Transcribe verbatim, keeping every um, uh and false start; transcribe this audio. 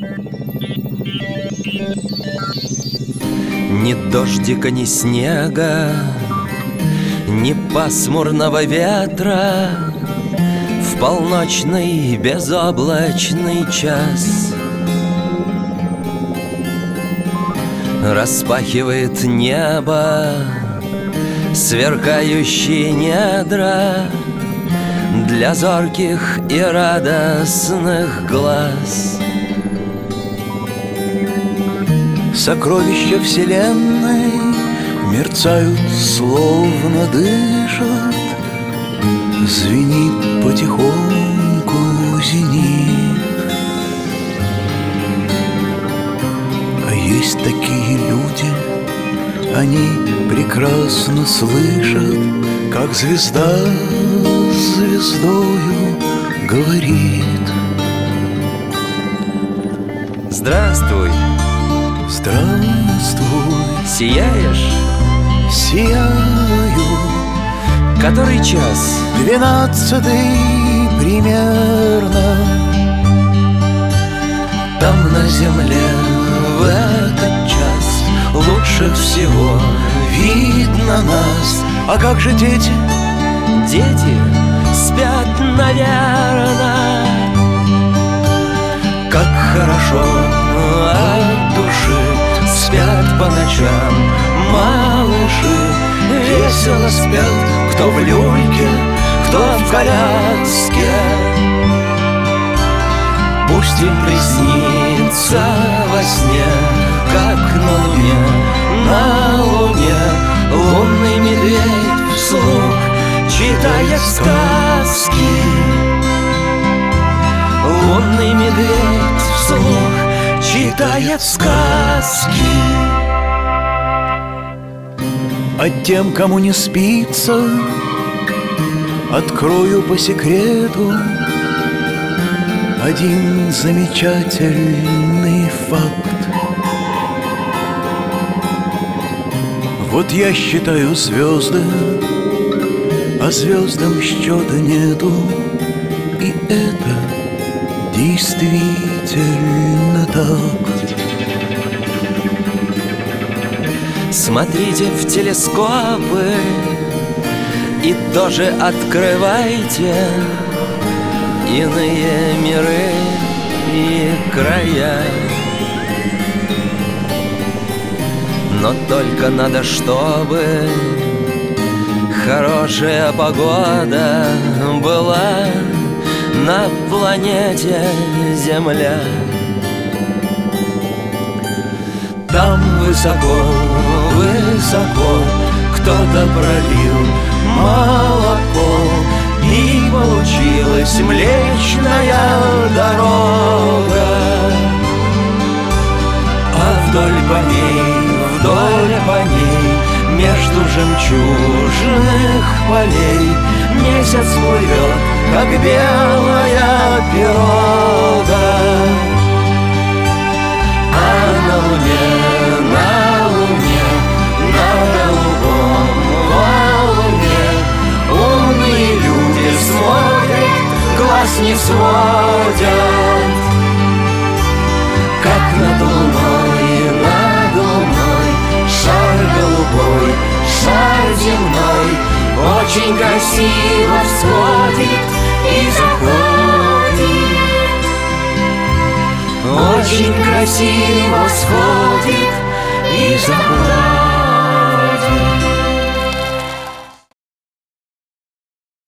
Ни дождика, ни снега, ни пасмурного ветра в полночный безоблачный час распахивает небо сверкающие недра для зорких и радостных глаз. Сокровища вселенной мерцают, словно дышат, звенит потихоньку зенит. А есть такие люди, они прекрасно слышат, как звезда с звездою говорит. Здравствуй, здравствуй, сияешь? Сияю. Который час? Двенадцатый примерно. Там на земле в этот час лучше всего видно нас. А как же дети? Дети спят, наверно. Как хорошо от души спят по ночам малыши. Весело спят, кто в люльке, кто в коляске. Пусть им приснится во сне, как на луне, на луне лунный медведь вслух читает сказки. Лунный медведь вслух читает сказки. А тем, кому не спится, открою по секрету один замечательный факт. Вот я считаю звезды, а звездам счета нету. И это действительно так. Смотрите в телескопы и тоже открывайте иные миры и края. Но только надо, чтобы хорошая погода была на планете Земля. Там высоко, высоко кто-то пролил молоко, и получилась Млечная Дорога. А вдоль по ней, вдоль по ней, между жемчужных полей месяц плывет, как белая пирога. А на луне, на луне, на голубом валуне умные люди смотрят, глаз не сводят. Как над луной, над луной шар голубой, шар земной очень красиво всходит и заходит. Очень красиво всходит и заходит.